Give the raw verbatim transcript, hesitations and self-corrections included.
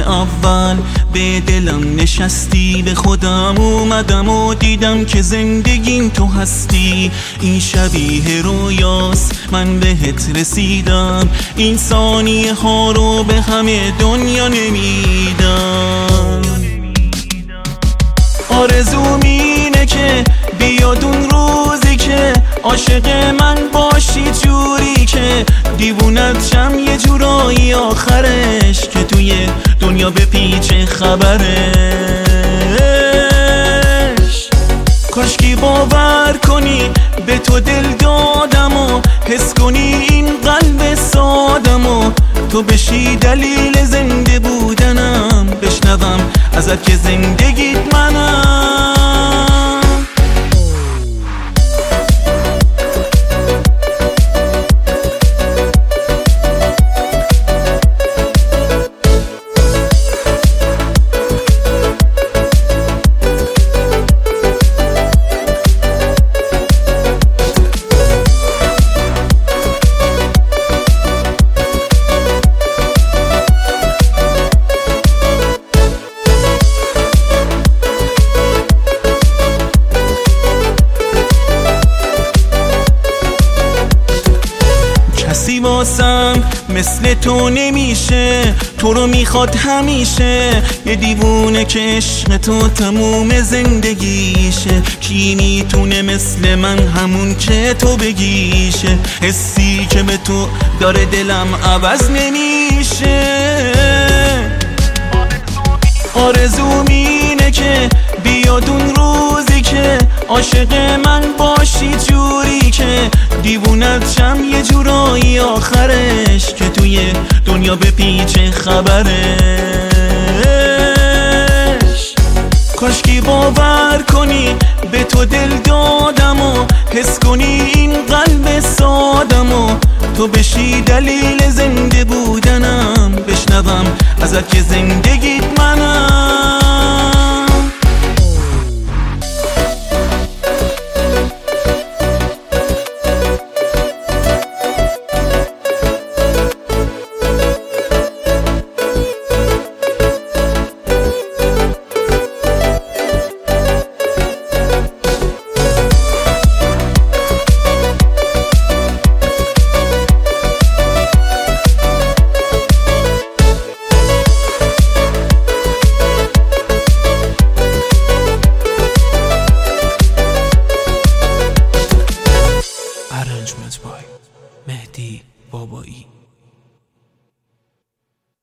اول به دلم نشستی، به خودم اومدم و دیدم که زندگیم تو هستی. این شبیه رویاست، من بهت رسیدم، این ثانیه ها رو به همه دنیا نمیدم. آرزوم اینه که بیاد اون روزی که عاشق من باشی، جوری که دیوونت شم یه جورایی آخرش، که توی دنیا به پیچ خبرش. کاشکی باور کنی به تو دل دادم و حس کنی این قلب سادم و تو بشی دلیل زنده بودنم، بشنوم ازت که زندگیت منم. کسی واسم مثل تو نمیشه، تو رو میخواد همیشه، یه دیوونه که عشق تو تموم زندگیشه. کی میتونه مثل من همون که تو بگیشه، حسی که به تو داره دلم عوض نمیشه. آرزوم اینه که بیاد اون روزی که عاشق من باشی، جوری که دیوونت شم یه جورایی آخرش، که توی دنیا به پیچ خبرش. کاشکی باور کنی به تو دل دادم و حس کنی این قلب سادم و تو بشی دلیل زنده بودنم، بشنوم ازت که زندگیت منم. Arrangement by Mehdi Babai.